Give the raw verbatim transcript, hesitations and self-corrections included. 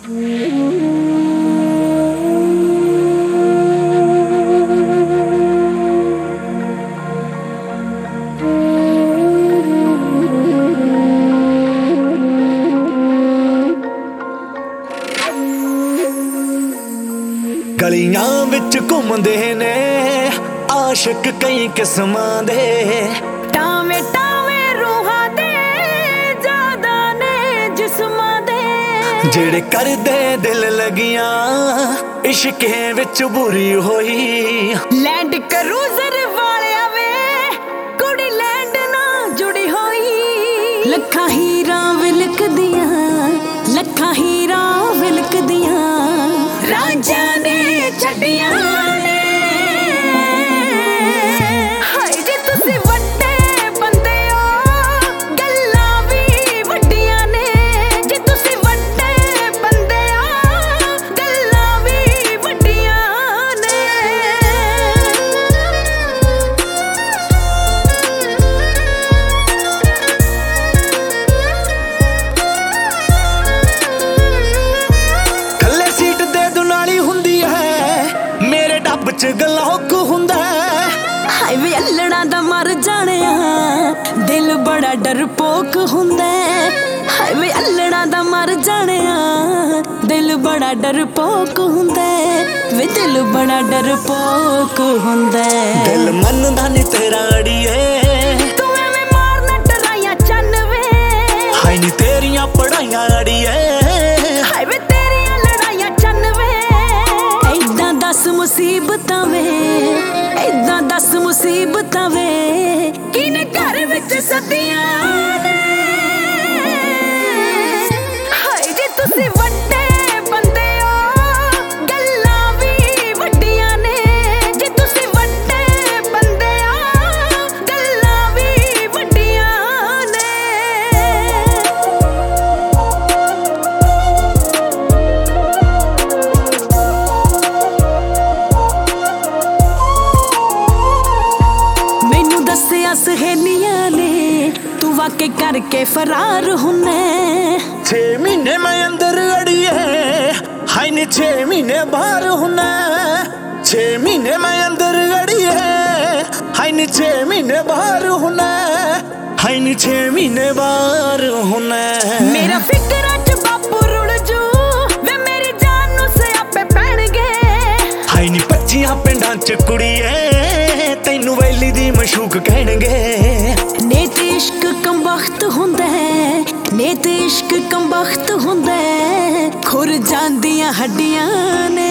गलियां विच घूमदे ने आशिक कई किस्मां दे, टावे टावे रूहां दे ज्यादा ने जिस्मां दे, जेड़े करदे दिल लगियां इश्के विच बुरी होई। लैंड क्रूजर वालिया वे कुड़ी लैंड ना जुड़ी होई, लखां हीरा विलकदियां लखां हीरा विलकदियां राजा ने छड्डियां ने। हाय जे तुसीं वड्डे बंदे हो गल्लां भी वड्डियां ने, जे तुसीं वड्डे बंदे हो गल्लां भी वड्डियां ने। थल्ले सीट दे दुनाली हुंदी है मेरे डब च गलौक हुंदा है। हाय वे अल्लड़ा दा मर जाणिया दिल बड़ा डरपोक हुंदा है, हाय वे अल्लड़ा दा मर जाणिया दिल बड़ा डरपोक हुंदा है, वे दिल बड़ा डरपोक हुंदा है। दिल मनदा नी तेरा अड़िए तू एवें मारना डराइयां चन्न वे, हाय नी तेरियां पढ़ाइयां अड़िए हाय वे तेरियां लड़ाइयां चन्न वे। ऐदां दस मुसीबतां वे ऐदां दस मुसीबतां वे किने घर विच सदियां ने। हाय जे तुसीं वड्डे बंदे हो गल्लां भी वड्डियां ने, जे तुसीं वड्डे बंदे हो गल्लां भी वड्डियां ने। मैनू दस्सिया सहेलियां ने तू वाकई करके फरार हुन्ना। छे महीने मैं अंदर अड़िए हाय नी छे महीने बाहर हुन्ना। छे महीने मैं अंदर अड़िए हाय नी छे महीने बाहर हुन्ना। हाय नी छे महीने बाहर हुन्ना। मेरा फिकरा च बापू रुड़ जू वे मेरी जान नू सियापे पैणगे। हाय नी पच्चियां पिंडां च कुड़िए तैनू वैली दी मशूक कहणगे। नेत इश्क कमबख्त हुंदा है नेत इश्क कमबख्त हुंदा है, खुर जांदियां हड्डियां ने।